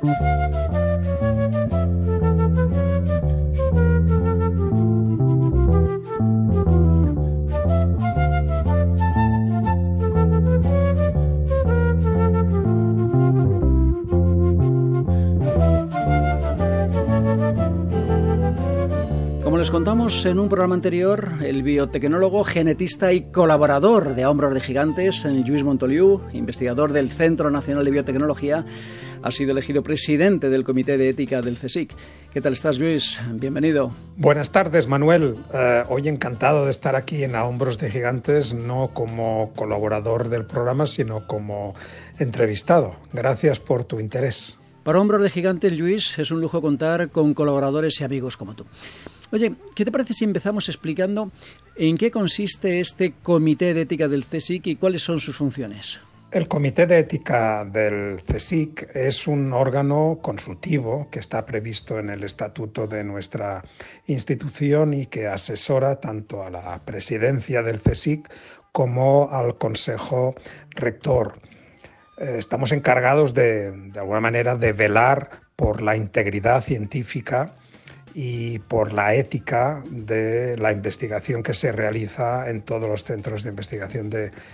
Como les contamos en un programa anterior, el biotecnólogo, genetista y colaborador de A Hombros de Gigantes, Lluís Montoliu, investigador del Centro Nacional de Biotecnología, ha sido elegido presidente del Comité de Ética del CSIC. ¿Qué tal estás, Lluís? Bienvenido. Buenas tardes, Manuel. Hoy encantado de estar aquí en A Hombros de Gigantes, no como colaborador del programa, sino como entrevistado. Gracias por tu interés. Para Hombros de Gigantes, Lluís, es un lujo contar con colaboradores y amigos como tú. Oye, ¿qué te parece si empezamos explicando en qué consiste este Comité de Ética del CSIC y cuáles son sus funciones? El Comité de Ética del CSIC es un órgano consultivo que está previsto en el estatuto de nuestra institución y que asesora tanto a la presidencia del CSIC como al Consejo Rector. Estamos encargados de alguna manera de velar por la integridad científica y por la ética de la investigación que se realiza en todos los centros de investigación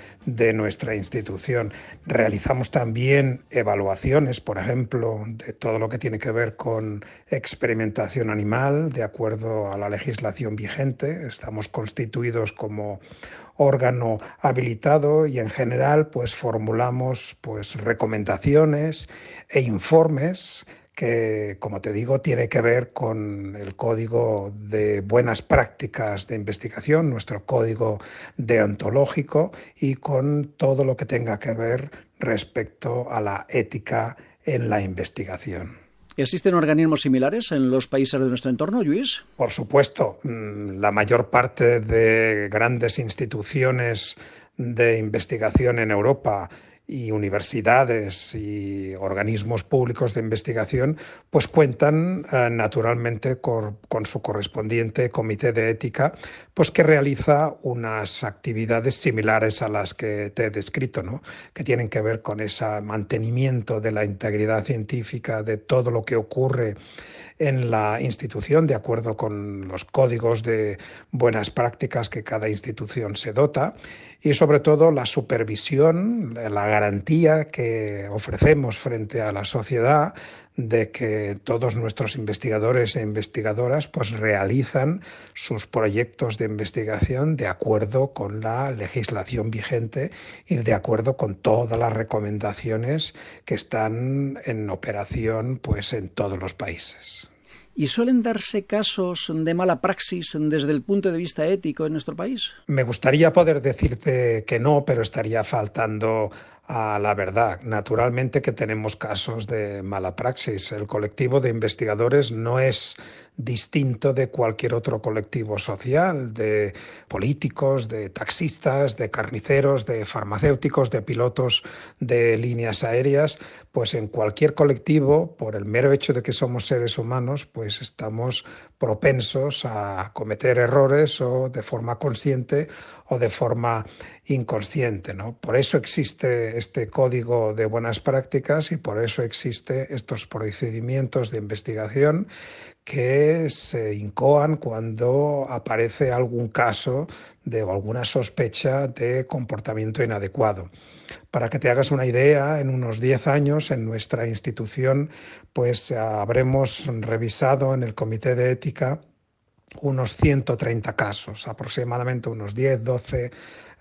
de nuestra institución. Realizamos también evaluaciones, por ejemplo, de todo lo que tiene que ver con experimentación animal, de acuerdo a la legislación vigente. Estamos constituidos como órgano habilitado y en general pues formulamos recomendaciones e informes que, como te digo, tiene que ver con el Código de Buenas Prácticas de Investigación, nuestro código deontológico, y con todo lo que tenga que ver respecto a la ética en la investigación. ¿Existen organismos similares en los países de nuestro entorno, Lluís? Por supuesto, la mayor parte de grandes instituciones de investigación en Europa y universidades y organismos públicos de investigación pues cuentan naturalmente con su correspondiente comité de ética pues que realiza unas actividades similares a las que te he descrito, ¿no? Que tienen que ver con ese mantenimiento de la integridad científica de todo lo que ocurre en la institución, de acuerdo con los códigos de buenas prácticas que cada institución se dota, y sobre todo la supervisión, la garantía que ofrecemos frente a la sociedad de que todos nuestros investigadores e investigadoras pues realizan sus proyectos de investigación de acuerdo con la legislación vigente y de acuerdo con todas las recomendaciones que están en operación pues en todos los países. ¿Y suelen darse casos de mala praxis desde el punto de vista ético en nuestro país? Me gustaría poder decirte que no, pero estaría faltando a la verdad. Naturalmente que tenemos casos de mala praxis. El colectivo de investigadores no es distinto de cualquier otro colectivo social, de políticos, de taxistas, de carniceros, de farmacéuticos, de pilotos de líneas aéreas. Pues en cualquier colectivo, por el mero hecho de que somos seres humanos, pues estamos propensos a cometer errores o de forma consciente o de forma inconsciente, ¿no? Por eso existe este código de buenas prácticas y por eso existen estos procedimientos de investigación que se incoan cuando aparece algún caso o alguna sospecha de comportamiento inadecuado. Para que te hagas una idea, en unos 10 años en nuestra institución pues habremos revisado en el Comité de Ética unos 130 casos, aproximadamente unos 10, 12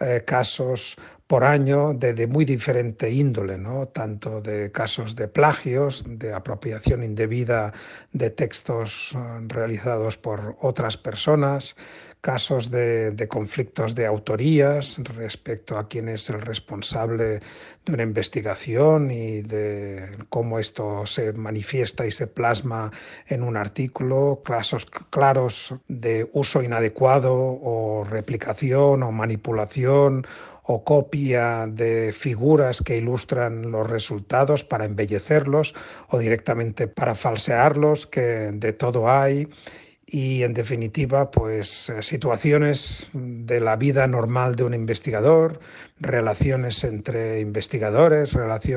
casos por año de muy diferente índole, ¿no? Tanto de casos de plagios, de apropiación indebida de textos realizados por otras personas, casos de conflictos de autorías respecto a quién es el responsable de una investigación y de cómo esto se manifiesta y se plasma en un artículo, casos claros de uso inadecuado o replicación o manipulación o copia de figuras que ilustran los resultados para embellecerlos o directamente para falsearlos, que de todo hay. y, en definitiva, pues situaciones de la vida normal de un investigador, relaciones entre investigadores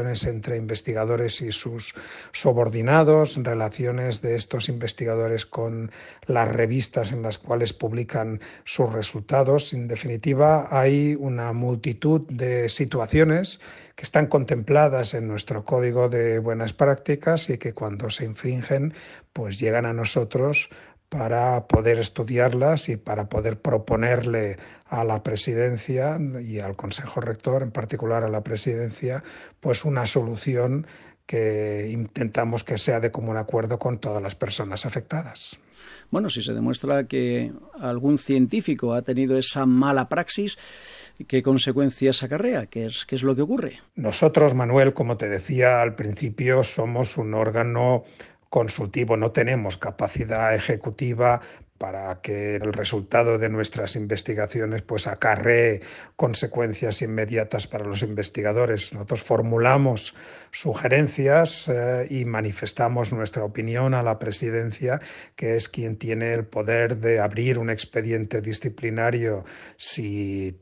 y sus subordinados, relaciones de estos investigadores con las revistas en las cuales publican sus resultados. En definitiva, hay una multitud de situaciones que están contempladas en nuestro Código de Buenas Prácticas y que cuando se infringen, pues llegan a nosotros para poder estudiarlas y para poder proponerle a la Presidencia y al Consejo Rector, en particular a la Presidencia, pues una solución que intentamos que sea de común acuerdo con todas las personas afectadas. Bueno, si se demuestra que algún científico ha tenido esa mala praxis, ¿qué consecuencias acarrea? ¿Qué es lo que ocurre? Nosotros, Manuel, como te decía al principio, somos un órgano consultivo, no tenemos capacidad ejecutiva para que el resultado de nuestras investigaciones pues acarree consecuencias inmediatas para los investigadores. Nosotros formulamos sugerencias y manifestamos nuestra opinión a la Presidencia, que es quien tiene el poder de abrir un expediente disciplinario si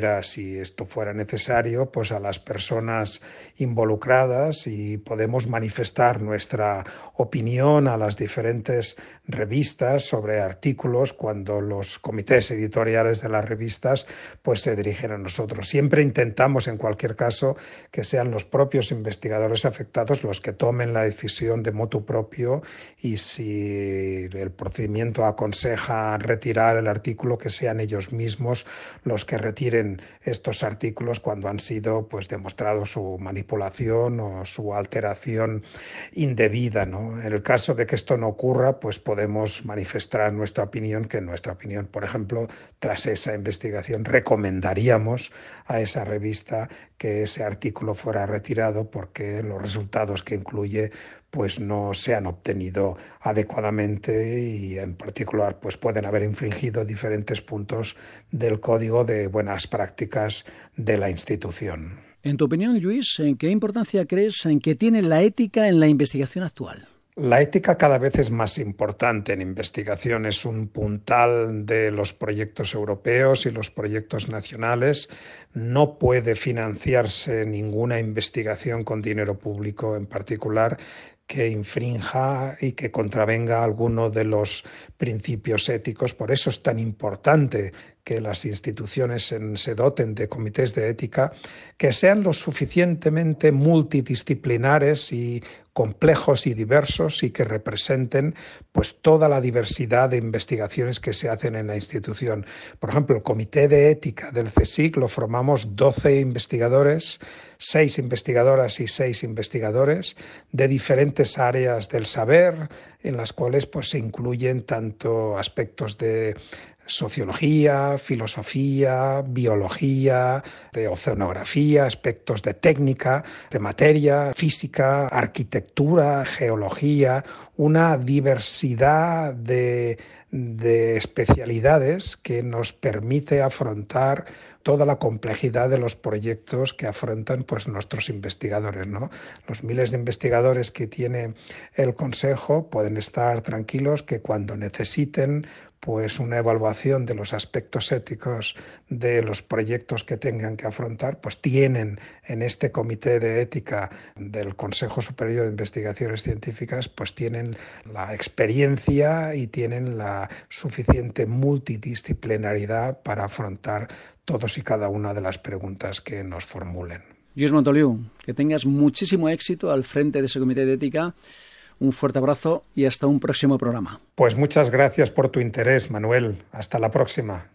esto fuera necesario, pues a las personas involucradas, y podemos manifestar nuestra opinión a las diferentes revistas sobre artículos cuando los comités editoriales de las revistas pues se dirigen a nosotros. Siempre intentamos, en cualquier caso, que sean los propios investigadores afectados los que tomen la decisión de motu propio, y si el procedimiento aconseja retirar el artículo, que sean ellos mismos los que retiren estos artículos cuando han sido pues demostrado su manipulación o su alteración indebida, ¿no? En el caso de que esto no ocurra, pues podemos manifestar nuestra opinión, por ejemplo, tras esa investigación recomendaríamos a esa revista que ese artículo fuera retirado porque los resultados que incluye pues no se han obtenido adecuadamente y, en particular, pues pueden haber infringido diferentes puntos del Código de Buenas Prácticas de la institución. En tu opinión, Lluís, ¿qué importancia crees en que tiene la ética en la investigación actual? La ética cada vez es más importante en investigación, es un puntal de los proyectos europeos y los proyectos nacionales. No puede financiarse ninguna investigación con dinero público, en particular, que infrinja y que contravenga alguno de los principios éticos. Por eso es tan importante que las instituciones se doten de comités de ética que sean lo suficientemente multidisciplinares y complejos y diversos, y que representen pues toda la diversidad de investigaciones que se hacen en la institución. Por ejemplo, el comité de ética del CSIC lo formamos 12 investigadores, 6 investigadoras y 6 investigadores de diferentes áreas del saber, en las cuales pues se incluyen tanto aspectos de sociología, filosofía, biología, de oceanografía, aspectos de técnica, de materia, física, arquitectura, geología, una diversidad de especialidades que nos permite afrontar toda la complejidad de los proyectos que afrontan pues nuestros investigadores, ¿no? Los miles de investigadores que tiene el Consejo pueden estar tranquilos que cuando necesiten pues una evaluación de los aspectos éticos de los proyectos que tengan que afrontar, pues tienen en este comité de ética del Consejo Superior de Investigaciones Científicas, pues tienen la experiencia y tienen la suficiente multidisciplinaridad para afrontar todos y cada una de las preguntas que nos formulen. Lluís Montoliu, que tengas muchísimo éxito al frente de ese comité de ética. Un fuerte abrazo y hasta un próximo programa. Pues muchas gracias por tu interés, Manuel. Hasta la próxima.